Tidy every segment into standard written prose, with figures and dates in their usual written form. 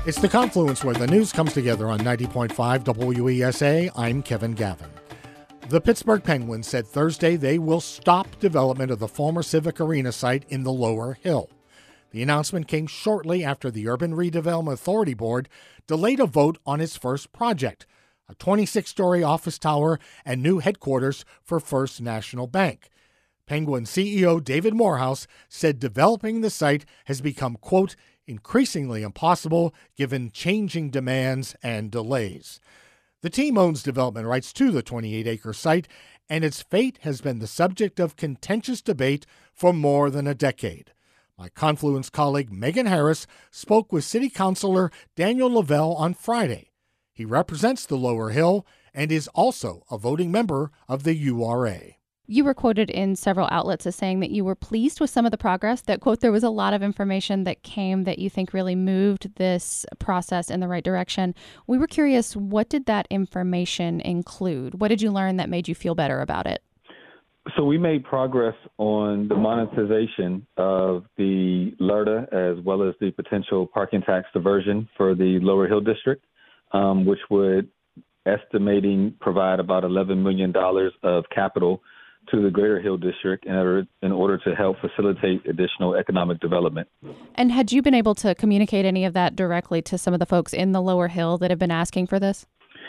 It's The Confluence, where the news comes together on 90.5 WESA. I'm Kevin Gavin. The Pittsburgh Penguins said Thursday they will stop development of the former Civic Arena site in the Lower Hill. The announcement came shortly after the Urban Redevelopment Authority Board delayed a vote on its first project, a 26-story office tower and new headquarters for First National Bank. Penguin CEO David Morehouse said developing the site has become, quote, increasingly impossible given changing demands and delays. The team owns development rights to the 28-acre site, and its fate has been the subject of contentious debate for more than a decade. My Confluence colleague Megan Harris spoke with City Councilor Daniel Lavelle on Friday. He represents the Lower Hill and is also a voting member of the URA. You were quoted in several outlets as saying that you were pleased with some of the progress, that, quote, there was a lot of information that came that you think really moved this process in the right direction. We were curious, what did that information include? What did you learn that made you feel better about it? So we made progress on the monetization of the LRTA as well as the potential parking tax diversion for the Lower Hill District, which would estimating provide about $11 million of capital to the Greater Hill District in order to help facilitate additional economic development. And had you been able to communicate any of that directly to some of the folks in the Lower Hill that have been asking for this?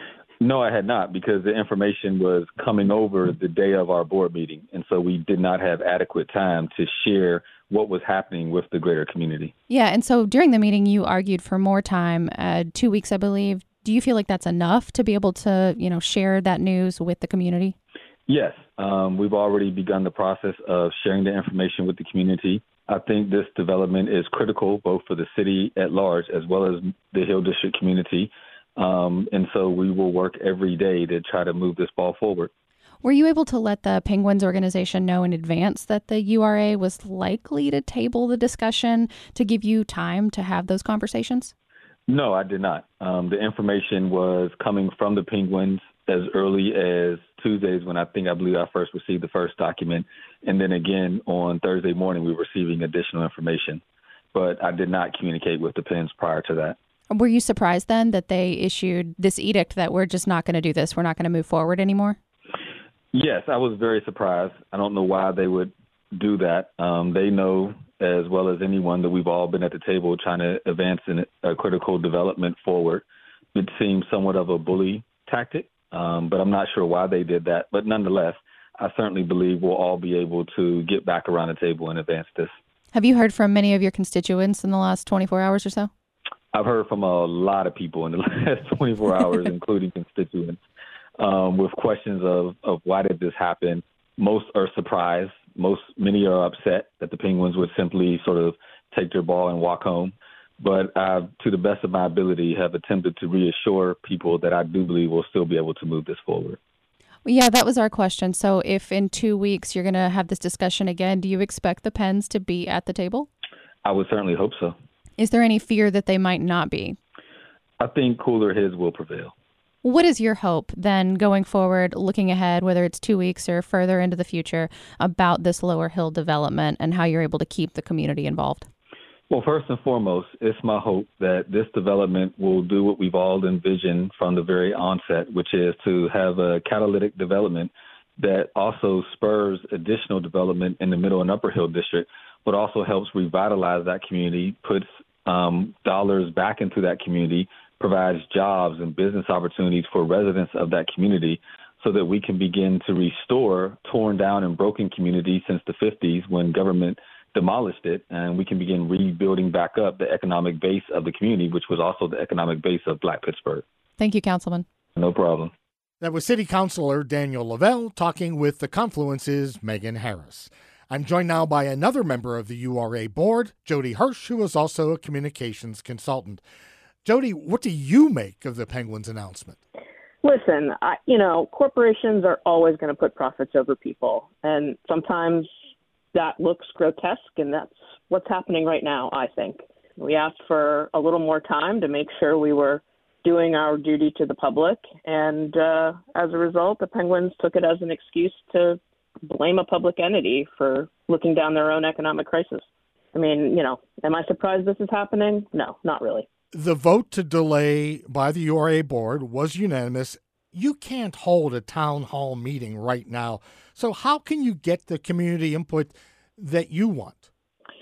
No, I had not, because the information was coming over the day of our board meeting. And so we did not have adequate time to share what was happening with the greater community. Yeah. And so during the meeting, you argued for more time, 2 weeks, I believe. Do you feel like that's enough to be able to, share that news with the community? Yes. We've already begun the process of sharing the information with the community. I think this development is critical both for the city at large as well as the Hill District community. And so we will work every day to try to move this ball forward. Were you able to let the Penguins organization know in advance that the URA was likely to table the discussion to give you time to have those conversations? No, I did not. The information was coming from the Penguins as early as Tuesdays when I believe I first received the first document. And then again on Thursday morning, we were receiving additional information. But I did not communicate with the Pens prior to that. Were you surprised then that they issued this edict that we're just not going to do this, we're not going to move forward anymore? Yes, I was very surprised. I don't know why they would do that. They know as well as anyone that we've all been at the table trying to advance in a critical development forward. It seems somewhat of a bully tactic, but I'm not sure why they did that. But nonetheless, I certainly believe we'll all be able to get back around the table and advance this. Have you heard from many of your constituents in the last 24 hours or so? I've heard from a lot of people in the last 24 hours, including constituents, with questions of why did this happen. Most are surprised. Many are upset that the Penguins would simply sort of take their ball and walk home. But I, to the best of my ability, have attempted to reassure people that I do believe we'll still be able to move this forward. Well, yeah, that was our question. So if in 2 weeks you're going to have this discussion again, do you expect the Pens to be at the table? I would certainly hope so. Is there any fear that they might not be? I think cooler heads will prevail. What is your hope then going forward, looking ahead, whether it's 2 weeks or further into the future, about this Lower Hill development and how you're able to keep the community involved? Well, first and foremost, it's my hope that this development will do what we've all envisioned from the very onset, which is to have a catalytic development that also spurs additional development in the Middle and Upper Hill District, but also helps revitalize that community, puts dollars back into that community, provides jobs and business opportunities for residents of that community so that we can begin to restore torn down and broken communities since the 50s when government demolished it, and we can begin rebuilding back up the economic base of the community, which was also the economic base of Black Pittsburgh. Thank you, Councilman. No problem. That was City Councilor Daniel Lavelle talking with the Confluence's Megan Harris. I'm joined now by another member of the URA board, Jody Hirsch, who is also a communications consultant. Jody, what do you make of the Penguins announcement? Listen, corporations are always going to put profits over people. And sometimes that looks grotesque, and that's what's happening right now, I think. We asked for a little more time to make sure we were doing our duty to the public. And as a result, the Penguins took it as an excuse to blame a public entity for looking down their own economic crisis. I mean, am I surprised this is happening? No, not really. The vote to delay by the URA board was unanimous. You can't hold a town hall meeting right now. So how can you get the community input that you want?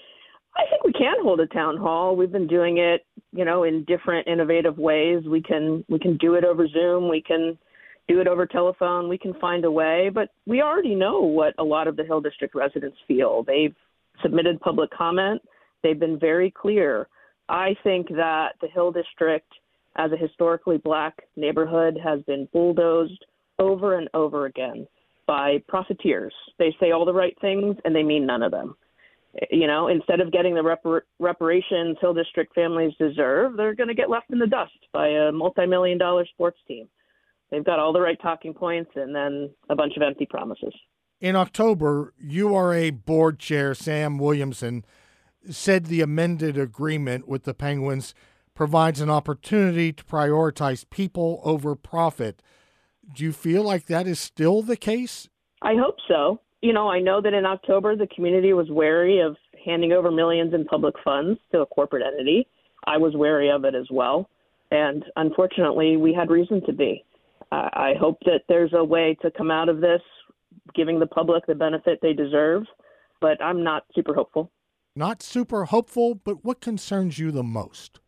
I think we can hold a town hall. We've been doing it, in different innovative ways. We can do it over Zoom. We can do it over telephone. We can find a way. But we already know what a lot of the Hill District residents feel. They've submitted public comment. They've been very clear. I think that the Hill District, as a historically black neighborhood, has been bulldozed over and over again by profiteers. They say all the right things and they mean none of them. Instead of getting the reparations Hill District families deserve, they're going to get left in the dust by a multi-million-dollar sports team. They've got all the right talking points and then a bunch of empty promises. In October, URA board chair Sam Williamson said the amended agreement with the Penguins provides an opportunity to prioritize people over profit. Do you feel like that is still the case? I hope so. I know that in October, the community was wary of handing over millions in public funds to a corporate entity. I was wary of it as well. And unfortunately, we had reason to be. I hope that there's a way to come out of this, giving the public the benefit they deserve. But I'm not super hopeful. Not super hopeful, but what concerns you the most?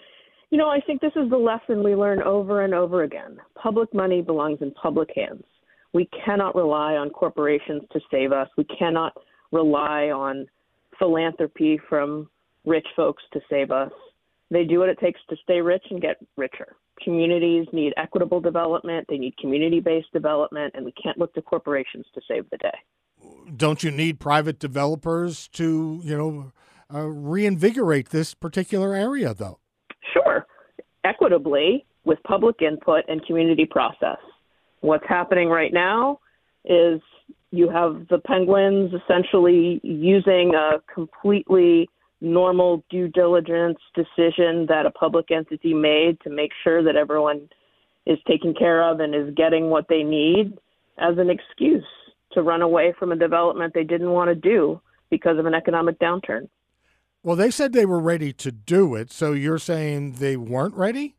I think this is the lesson we learn over and over again. Public money belongs in public hands. We cannot rely on corporations to save us. We cannot rely on philanthropy from rich folks to save us. They do what it takes to stay rich and get richer. Communities need equitable development. They need community-based development, and we can't look to corporations to save the day. Don't you need private developers to, reinvigorate this particular area, though? Sure. Equitably, with public input and community process. What's happening right now is you have the Penguins essentially using a completely normal due diligence decision that a public entity made to make sure that everyone is taken care of and is getting what they need as an excuse to run away from a development they didn't want to do because of an economic downturn. Well, they said they were ready to do it, so you're saying they weren't ready?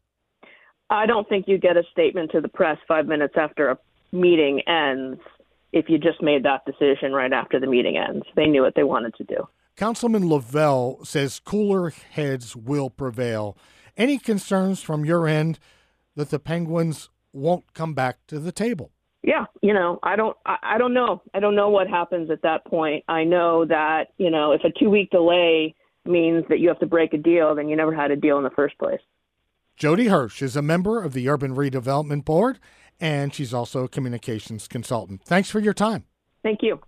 I don't think you get a statement to the press 5 minutes after a meeting ends if you just made that decision right after the meeting ends. They knew what they wanted to do. Councilman Lavelle says cooler heads will prevail. Any concerns from your end that the Penguins won't come back to the table? Yeah, I don't know. I don't know what happens at that point. I know that, if a 2-week delay means that you have to break a deal, then you never had a deal in the first place. Jody Hirsch is a member of the Urban Redevelopment Board, and she's also a communications consultant. Thanks for your time. Thank you.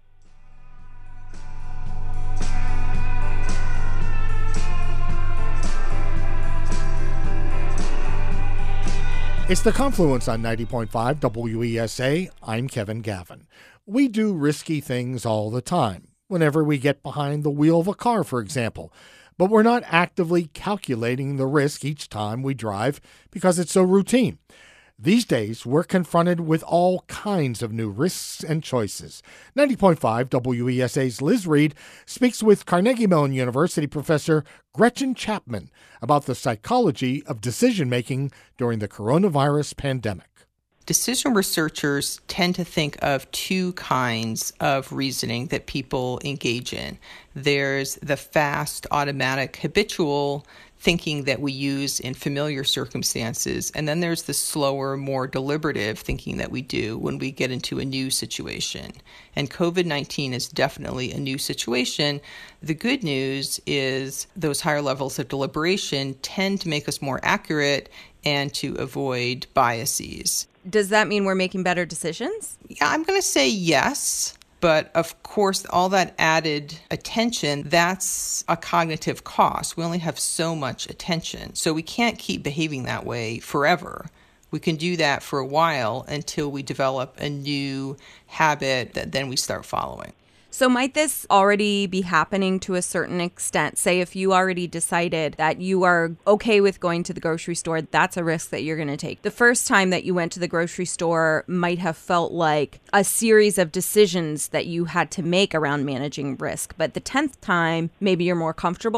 It's The Confluence on 90.5 WESA. I'm Kevin Gavin. We do risky things all the time, whenever we get behind the wheel of a car, for example. But we're not actively calculating the risk each time we drive because it's so routine. These days, we're confronted with all kinds of new risks and choices. 90.5 WESA's Liz Reed speaks with Carnegie Mellon University professor Gretchen Chapman about the psychology of decision-making during the coronavirus pandemic. Decision researchers tend to think of two kinds of reasoning that people engage in. There's the fast, automatic, habitual thinking that we use in familiar circumstances, and then there's the slower, more deliberative thinking that we do when we get into a new situation. And COVID-19 is definitely a new situation. The good news is those higher levels of deliberation tend to make us more accurate and to avoid biases. Does that mean we're making better decisions? Yeah, I'm going to say yes. But of course, all that added attention, that's a cognitive cost. We only have so much attention. So we can't keep behaving that way forever. We can do that for a while until we develop a new habit that then we start following. So might this already be happening to a certain extent? Say if you already decided that you are okay with going to the grocery store, that's a risk that you're going to take. The first time that you went to the grocery store might have felt like a series of decisions that you had to make around managing risk. But the 10th time, maybe you're more comfortable?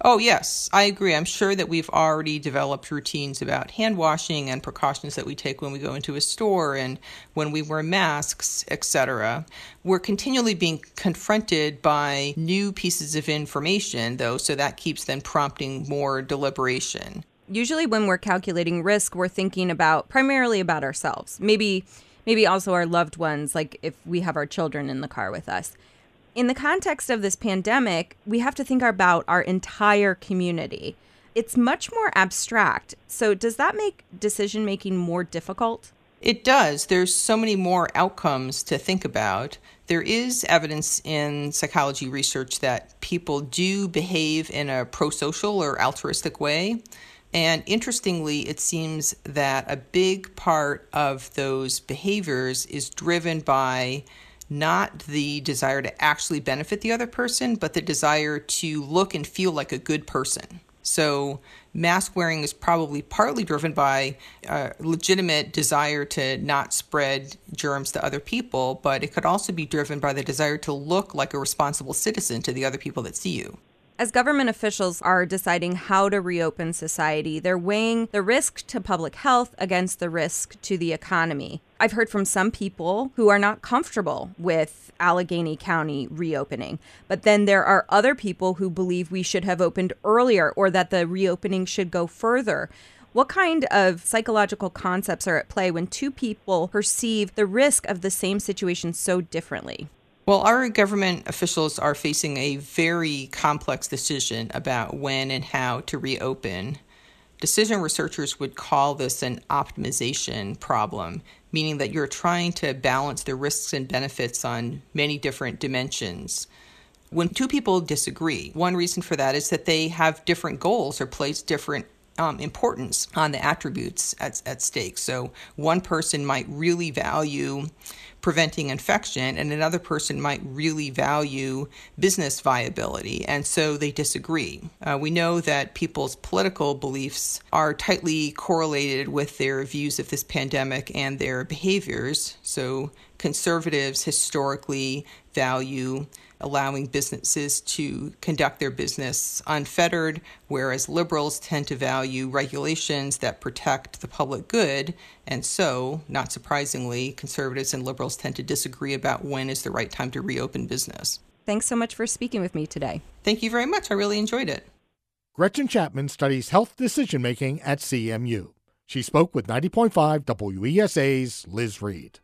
Oh, yes, I agree. I'm sure that we've already developed routines about hand washing and precautions that we take when we go into a store and when we wear masks, etc. We're continually being confronted by new pieces of information, though, so that keeps then prompting more deliberation. Usually when we're calculating risk, we're thinking primarily about ourselves, maybe also our loved ones, like if we have our children in the car with us. In the context of this pandemic, we have to think about our entire community. It's much more abstract. So does that make decision-making more difficult? It does. There's so many more outcomes to think about. There is evidence in psychology research that people do behave in a pro-social or altruistic way. And interestingly, it seems that a big part of those behaviors is driven by not the desire to actually benefit the other person, but the desire to look and feel like a good person. So mask wearing is probably partly driven by a legitimate desire to not spread germs to other people, but it could also be driven by the desire to look like a responsible citizen to the other people that see you. As government officials are deciding how to reopen society, they're weighing the risk to public health against the risk to the economy. I've heard from some people who are not comfortable with Allegheny County reopening, but then there are other people who believe we should have opened earlier or that the reopening should go further. What kind of psychological concepts are at play when two people perceive the risk of the same situation so differently? Well, our government officials are facing a very complex decision about when and how to reopen. Decision researchers would call this an optimization problem, meaning that you're trying to balance the risks and benefits on many different dimensions. When two people disagree, one reason for that is that they have different goals or place different importance on the attributes at stake. So one person might really value preventing infection, and another person might really value business viability, and so they disagree. We know that people's political beliefs are tightly correlated with their views of this pandemic and their behaviors. So conservatives historically value allowing businesses to conduct their business unfettered, whereas liberals tend to value regulations that protect the public good. And so, not surprisingly, conservatives and liberals tend to disagree about when is the right time to reopen business. Thanks so much for speaking with me today. Thank you very much. I really enjoyed it. Gretchen Chapman studies health decision-making at CMU. She spoke with 90.5 WESA's Liz Reed.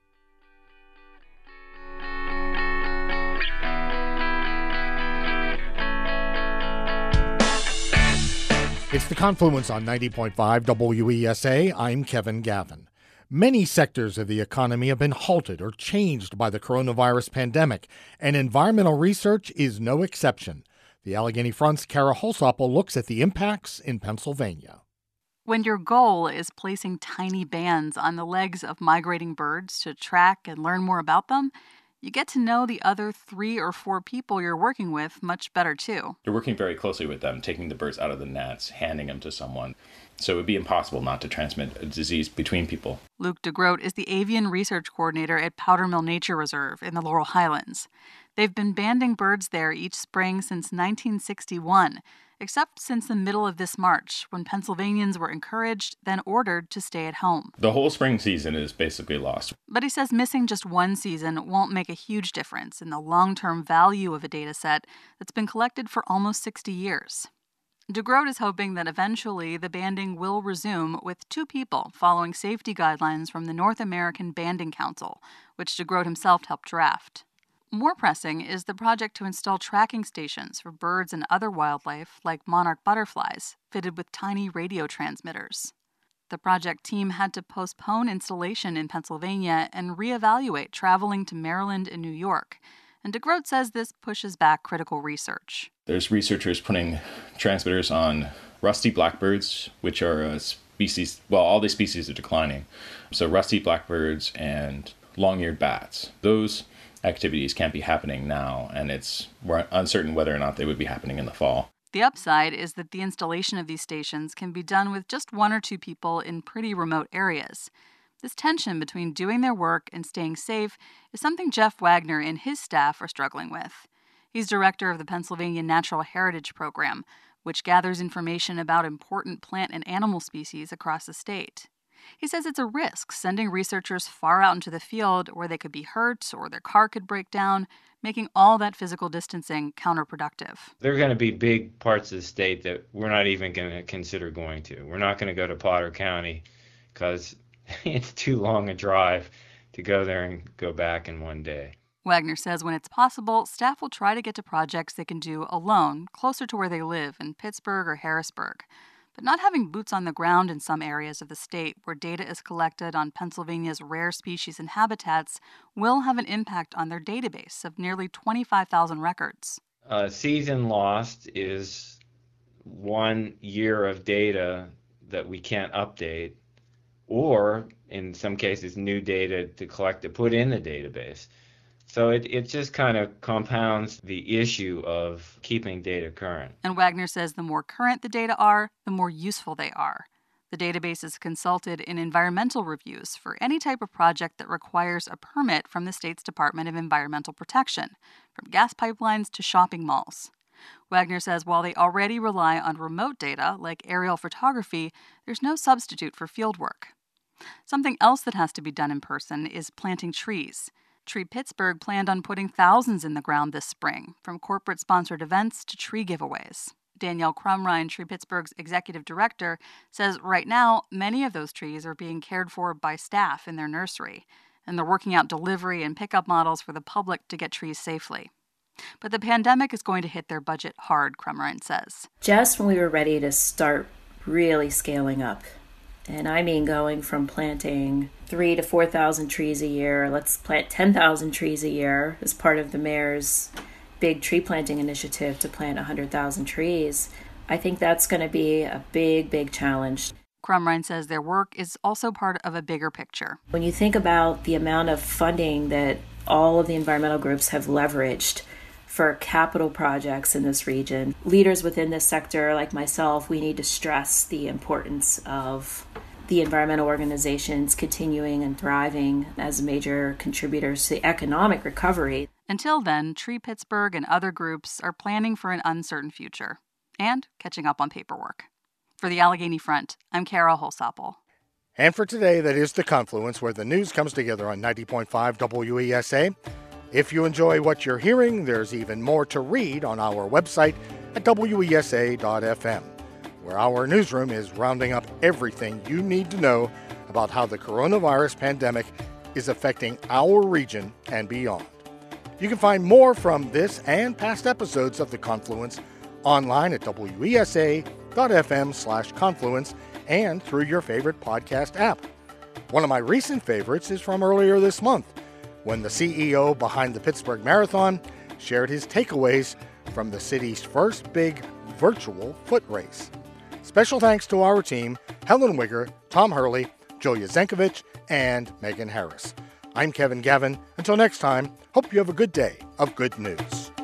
It's The Confluence on 90.5 WESA. I'm Kevin Gavin. Many sectors of the economy have been halted or changed by the coronavirus pandemic, and environmental research is no exception. The Allegheny Front's Kara Holsopple looks at the impacts in Pennsylvania. When your goal is placing tiny bands on the legs of migrating birds to track and learn more about them, you get to know the other 3 or 4 people you're working with much better, too. You're working very closely with them, taking the birds out of the nets, handing them to someone. So it would be impossible not to transmit a disease between people. Luke DeGroat is the avian research coordinator at Powder Mill Nature Reserve in the Laurel Highlands. They've been banding birds there each spring since 1961, except since the middle of this March, when Pennsylvanians were encouraged, then ordered to stay at home. The whole spring season is basically lost. But he says missing just one season won't make a huge difference in the long-term value of a data set that's been collected for almost 60 years. DeGroat is hoping that eventually the banding will resume with 2 people following safety guidelines from the North American Banding Council, which DeGroat himself helped draft. More pressing is the project to install tracking stations for birds and other wildlife, like monarch butterflies, fitted with tiny radio transmitters. The project team had to postpone installation in Pennsylvania and reevaluate traveling to Maryland and New York. And DeGroat says this pushes back critical research. There's researchers putting transmitters on rusty blackbirds, which are a species, well, all these species are declining. So rusty blackbirds and long-eared bats. Those activities can't be happening now, and we're uncertain whether or not they would be happening in the fall. The upside is that the installation of these stations can be done with just 1 or 2 people in pretty remote areas. This tension between doing their work and staying safe is something Jeff Wagner and his staff are struggling with. He's director of the Pennsylvania Natural Heritage Program, which gathers information about important plant and animal species across the state. He says it's a risk sending researchers far out into the field where they could be hurt or their car could break down, making all that physical distancing counterproductive. There are going to be big parts of the state that we're not even going to consider going to. We're not going to go to Potter County because it's too long a drive to go there and go back in one day. Wagner says when it's possible, staff will try to get to projects they can do alone, closer to where they live in Pittsburgh or Harrisburg. But not having boots on the ground in some areas of the state where data is collected on Pennsylvania's rare species and habitats will have an impact on their database of nearly 25,000 records. A season lost is 1 year of data that we can't update, or in some cases, new data to collect to put in the database. So it just kind of compounds the issue of keeping data current. And Wagner says the more current the data are, the more useful they are. The database is consulted in environmental reviews for any type of project that requires a permit from the state's Department of Environmental Protection, from gas pipelines to shopping malls. Wagner says while they already rely on remote data, like aerial photography, there's no substitute for field work. Something else that has to be done in person is planting trees. Tree Pittsburgh planned on putting thousands in the ground this spring, from corporate-sponsored events to tree giveaways. Danielle Crumrine, Tree Pittsburgh's executive director, says right now many of those trees are being cared for by staff in their nursery, and they're working out delivery and pickup models for the public to get trees safely. But the pandemic is going to hit their budget hard, Crumrine says. Just when we were ready to start really scaling up, and I mean going from planting 3,000 to 4,000 trees a year, let's plant 10,000 trees a year as part of the mayor's big tree planting initiative to plant 100,000 trees. I think that's going to be a big, big challenge. Crumrine says their work is also part of a bigger picture. When you think about the amount of funding that all of the environmental groups have leveraged for capital projects in this region, leaders within this sector like myself, we need to stress the importance of the environmental organizations continuing and thriving as major contributors to the economic recovery. Until then, Tree Pittsburgh and other groups are planning for an uncertain future and catching up on paperwork. For the Allegheny Front, I'm Kara Holsapple. And for today, that is The Confluence, where the news comes together on 90.5 WESA. If you enjoy what you're hearing, there's even more to read on our website at WESA.fm, where our newsroom is rounding up everything you need to know about how the coronavirus pandemic is affecting our region and beyond. You can find more from this and past episodes of The Confluence online at WESA.fm/confluence and through your favorite podcast app. One of my recent favorites is from earlier this month, when the CEO behind the Pittsburgh Marathon shared his takeaways from the city's first big virtual foot race. Special thanks to our team, Helen Wigger, Tom Hurley, Julia Zenkovich, and Megan Harris. I'm Kevin Gavin. Until next time, hope you have a good day of good news.